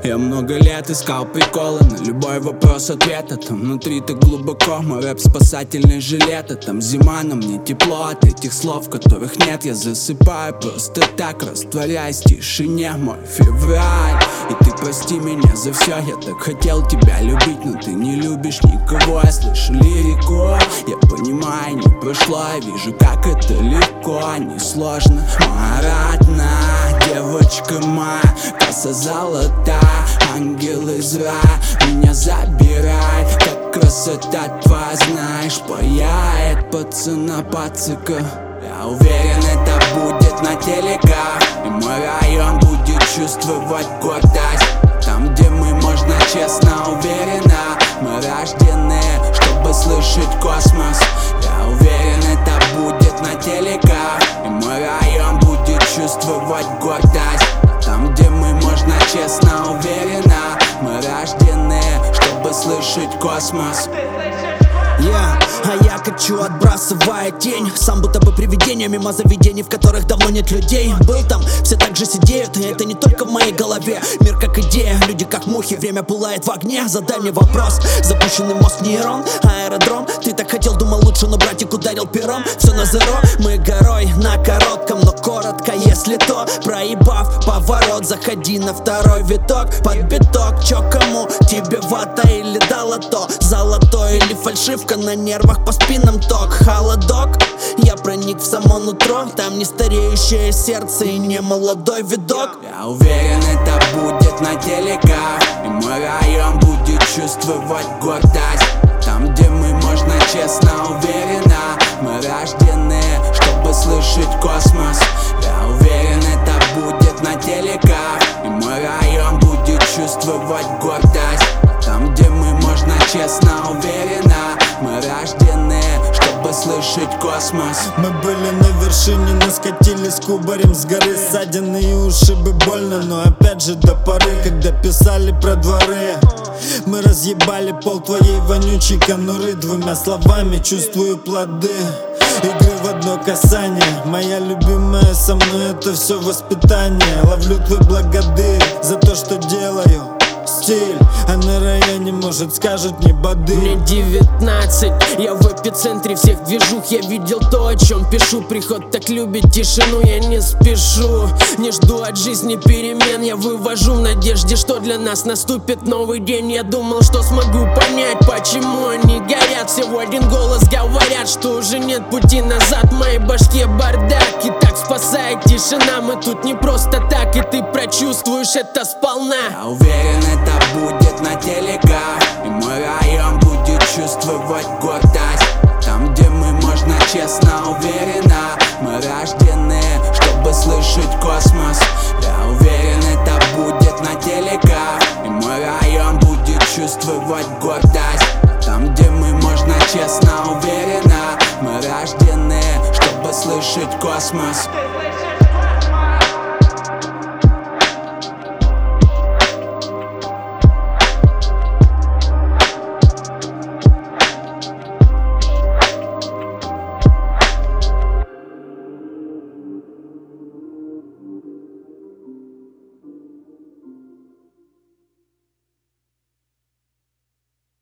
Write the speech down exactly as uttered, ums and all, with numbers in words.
Я много лет искал приколы на любой вопрос ответа. Там внутри так глубоко, мой рэп спасательный жилет. А там зима, но мне тепло от этих слов, которых нет. Я засыпаю просто так, растворяясь в тишине. Мой февраль, и ты прости меня за все. Я так хотел тебя любить, но ты не любишь никого. Я слышу лирику, я понимаю, не прошло. Я вижу, как это легко, не сложно. Моя родная девочка моя, коса золота, ангел из рая меня забирает, как красота твоя, знаешь, паяет пацана пацака. Я уверен, это будет на телеках, и мой район будет чувствовать гордость. Там, где мы, можно честно, уверенно, мы рождены, чтобы слышать космос. Я уверен, это будет на телеках, и мой район будет чувствовать гордость. Там, где мы, можно честно, уверенно, мы рождены, чтобы слышать космос. Yeah, а я качу, отбрасывая тень, сам будто бы привидение мимо заведений, в которых давно нет людей. Был там, все так же сидеют, и это не только в моей голове. Мир как идея, люди как мухи, время пылает в огне. Задай мне вопрос, запущенный мозг нейрон, аэродром. Ты так хотел, думал лучше, но братик ударил пером. Все на зеро, мы горой на коротком, но коротко, если то. Проебав поворот, заходи на второй виток. Под биток, чё кому, тебе вата или дало то? Золотой или фальшивка, на нервах по спинам ток. Холодок, я проник в само нутро. Там не стареющее сердце и не молодой видок. Я уверен, это будет на телеках, и мой район будет чувствовать гордость. Там, где мы, можно честно, уверенно, мы рождены, чтобы слышать космос. Я уверен, это будет на телеках, и мой район будет чувствовать гордость. Там, где мы, можно честно, уверенно, мы рождены, чтобы слышать космос. Мы были на вершине, но скатились кубарем с горы. Ссадины и ушибы больно, но опять же до поры, когда писали про дворы. Мы разъебали пол твоей вонючей конуры. Двумя словами чувствую плоды игры в одно касание. Моя любимая со мной, это все воспитание. Ловлю твой благодар за то, что делаю. Стиль, а на районе, может, скажут не боды. Мне девятнадцать, я в эпицентре всех движух. Я видел то, о чем пишу. Приход так любит тишину, я не спешу. Не жду от жизни перемен, я вывожу в надежде, что для нас наступит новый день. Я думал, что смогу понять, почему они горят. Всего один голос говорят, что уже нет пути назад. В моей башке бардак, и так спасает тишина. Мы тут не просто так, и ты прочувствуешь это сполна. Я уверен, это будет на телеках, и мой район будет чувствовать гордость. Там, где мы, можно честно, уверенно, мы рождены, чтобы слышать космос. Я уверен, это будет на телеках, и мой район будет чувствовать гордость. Там, где мы, можно честно, уверенно, мы рождены, чтобы слышать космос.